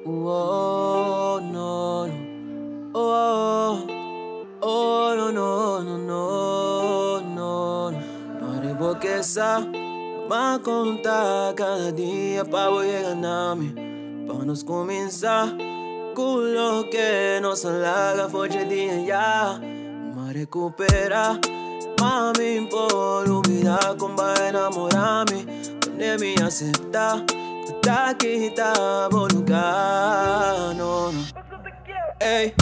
Oh, no, no. Oh, oh, no, no, no, no, no. No haré boqueza, va a contar cada día para llegar a mí. Para nos comenzar, con lo que nos halaga, fue el día ya. Me recupera, mami, por olvidar con va a enamorarme. Donde me acepta. Tá aqui, tá bom lugar, no, no. Ey.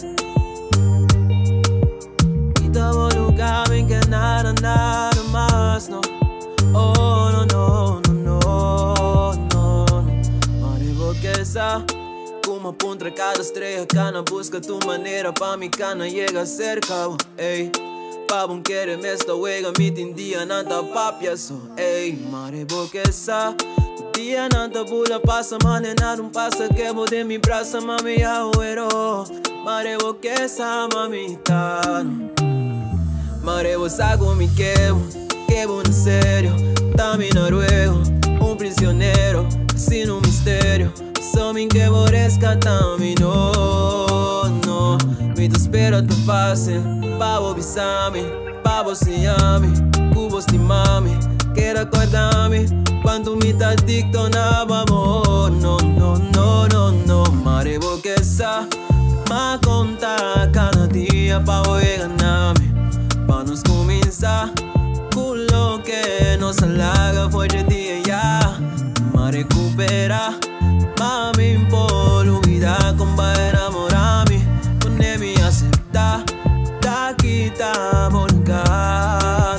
E tá bom lugar, bem que nada, nada mais, no. Oh, no, no, no, no, no, no. Maribo que esa, como apunta cada estrella, cana, busca tu manera, pa' mi cana llega cerca, ey. Pa' bom querer me esta huega, mi tindia, nanta papia, so, ey. Maribo que esa. Dia nanta pula passa, manena não passa, quebo de mi braça, mami, ya huero. Marebo que esa mamita, no. Marebo sago mi quebo en serio. Tami noruego, un prisionero, sin un misterio. Somin que borresca tami, no, no. Mi te espera tu fácil, pavo bisami, pavo siami, cubos de mami. Quero acordar-me quando me tá adicto na amor. No, no, no, no, no. Marebo que essa, ma conta cada dia pa ganarme. Pa nos começar, com lo que nos halaga foi de dia ya. Me recupera, mami, por olvidar como va a enamorarme. Donde me acepta, tá aqui, tá bom lugar.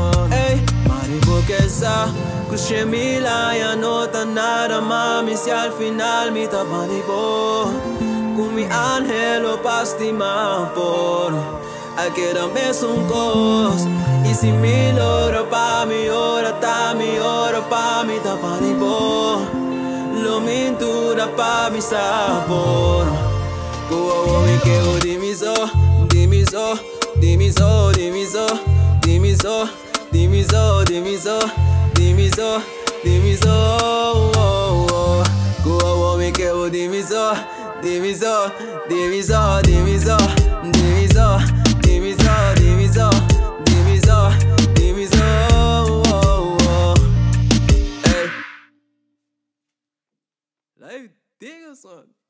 Escuché mi la ya no tan nada mami, si al final mi tapanipo con mi ángel lo pastima por a que dame un cos y si mi loro pa mi hora ta mi hora pa mi tapanipo lo mintura pa mi sabor como mi que dimiso dimiso dimiso dimiso dimiso dimiso dimiso dimiso, dimiso, oh, oh. Como me quedo dimiso, dimiso, dimiso, dimiso, dimiso, dimiso, dimiso, dimiso, dimiso, oh, oh. Hey. Like, dig son.